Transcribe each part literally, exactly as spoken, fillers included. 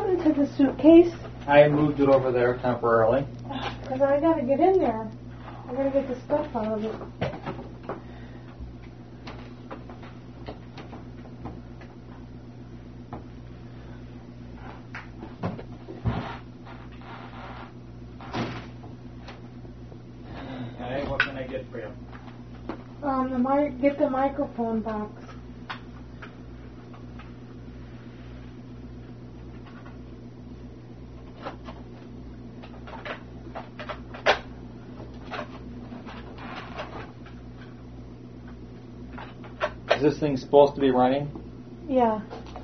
happened to the suitcase? I moved it over there temporarily. Because I got to get in there. I got to get the stuff out of it. Okay, what can I get for you? Um, the mic, get the microphone box. Is this thing supposed to be running? Yeah.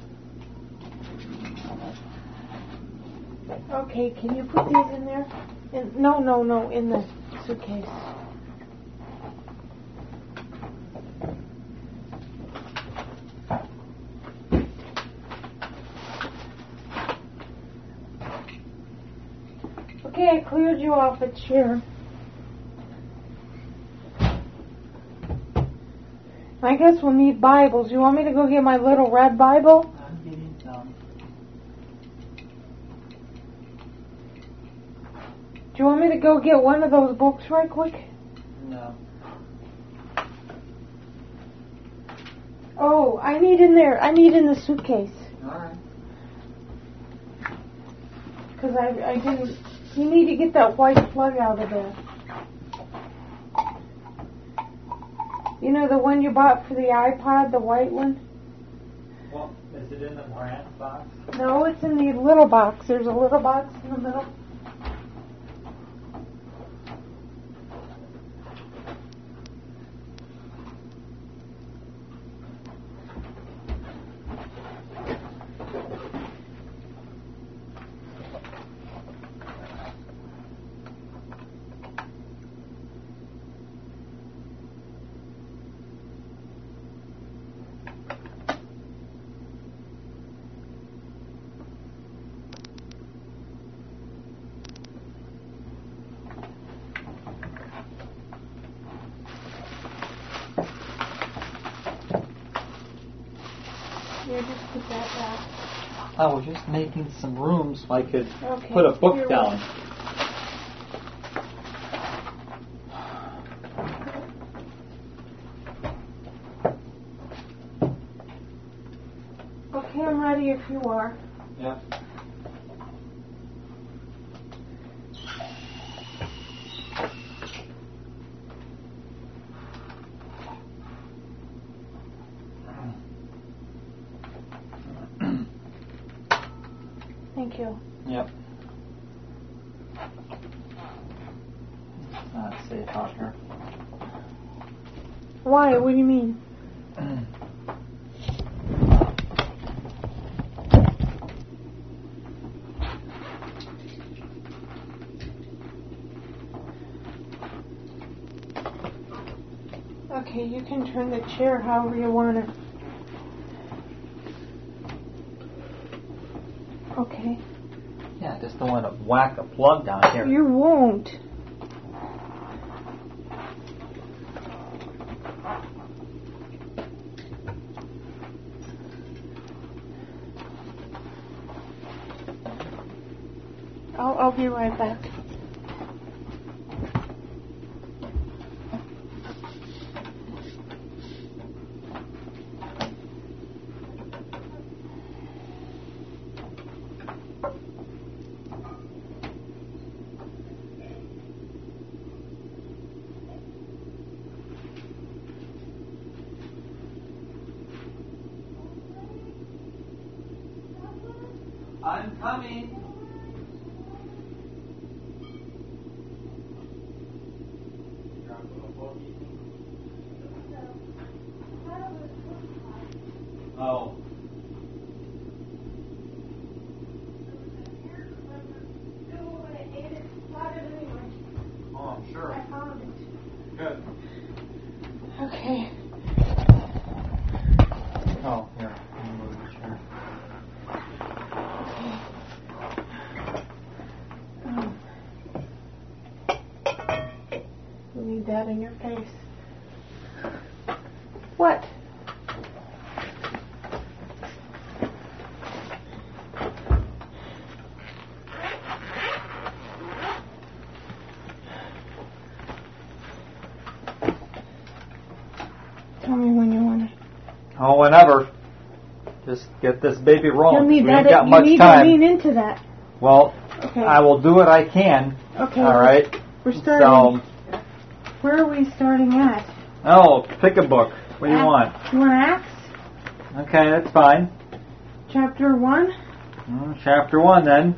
Okay, can you put these in there? In, no, no, no, in the suitcase. Okay, I cleared you off a chair. I guess we'll need Bibles. You want me to go get my little red Bible? I'm getting some. Do you want me to go get one of those books right quick? No. Oh, I need in there. I need in the suitcase. Alright. Because I, I didn't... You need to get that white plug out of there. You know the one you bought for the iPod, the white one? Well, is it in the brand box? No, it's in the little box. There's a little box in the middle. Here, just put that back. I was just making some room so I could Okay, put a book here we- down. Okay, I'm ready if you are. Yeah. Thank you. Yep. It's not safe out here. Why? What do you mean? Okay, you can turn the chair however you want it. Okay. Yeah, just don't want to whack a plug down here. You won't. I'll, I'll be right back. I'm coming. Oh. Oh, I'm sure. I found it. Good. Okay. Oh, here. Let me move the chair. Um, you need that in your face. What? Tell me when you want to. Oh, whenever. Just get this baby rolling. You'll need we that. ain't got you much need time. to lean into that. Well, Okay. I will do what I can. Okay. All right. We're starting. So, Where are we starting at? oh, pick a book. What do you Acts- want? You want Acts? Okay, that's fine. Chapter one? Mm, chapter one, then.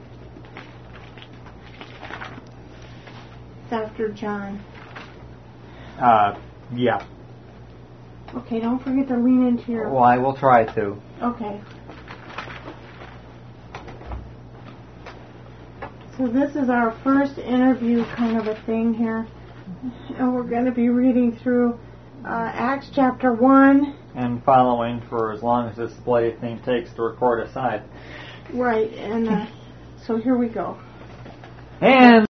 It's after John. Uh, yeah. Okay, don't forget to lean into your... Well, I will try to. Okay. So this is our first interview kind of a thing here. And we're going to be reading through uh, Acts chapter one. And following for as long as this bloody thing takes to record aside. Right, and uh, so here we go. And